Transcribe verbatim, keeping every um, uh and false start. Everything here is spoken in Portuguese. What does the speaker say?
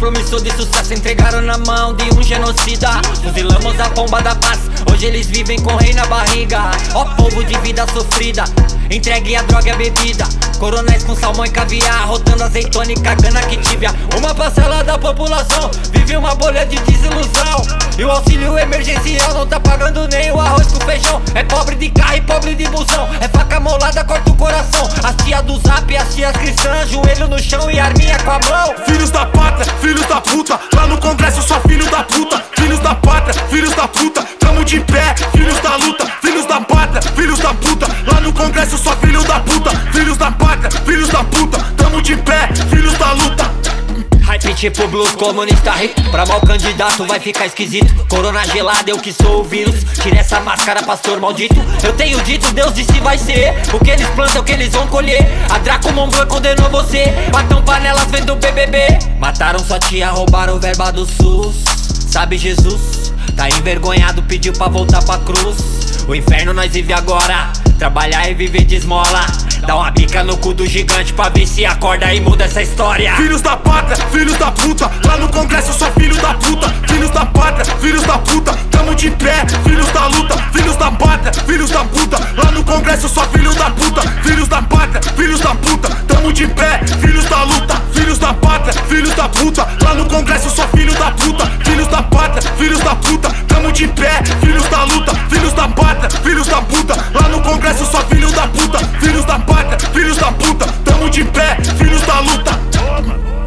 promissor de sucesso entregaram na mão de um genocida. Fuzilamos a pomba da paz, hoje eles vivem com rei na barriga. Ó povo de vida sofrida, entregue a droga e a bebida. Coronéis com salmão e caviar, rotando azeitona e cagando a quitíbia. Uma parcela da população vive uma bolha de desilusão, e o auxílio emergencial não tá pagando nem o arroz com feijão. É pobre de carro e pobre de busão, é faca molada, corta o coração. As tia do zap e as tias cristãs, joelho no chão e arminha com a mão. Filhos da pátria, filhos da puta, lá no congresso só filho da puta. Filhos da pátria, filhos da puta, tamo de pé, filhos da luta. Filhos da pátria, filhos da puta, lá no congresso só filho da puta. Filhos da pátria, filhos da puta, tamo de pé, filhos da luta. Hype tipo blues, comunista rico. Pra mal candidato vai ficar esquisito. Corona gelada, eu que sou o vírus. Tira essa máscara, pastor maldito. Eu tenho dito, Deus disse vai ser. O que eles plantam, o que eles vão colher. A Draco Monbleu condenou você. Batam panelas vendo B B B. Mataram sua tia, roubaram o verba do SUS. Sabe Jesus, tá envergonhado, pediu pra voltar pra cruz. O inferno nós vive agora, trabalhar e viver de esmola. Dá uma bica no cu do gigante pra ver se acorda e muda essa história. Filhos da pátria, filhos da puta, lá no congresso só filho da puta. Filhos da pátria, filhos da puta, tamo de pé, filhos da luta. Filhos da pátria, filhos da puta, lá no congresso só filho da puta. Filhos da pátria, filhos da puta, tamo de pé, filhos da luta. Filhos da pátria, filhos da puta, lá no congresso só filho da puta. Filhos da pátria, filhos da puta, tamo de pé, filhos da luta. Filhos da pátria, filhos da puta, lá no congresso só filho da puta. Filhos da pátria, filhos da puta, tamo de pé, filhos da luta.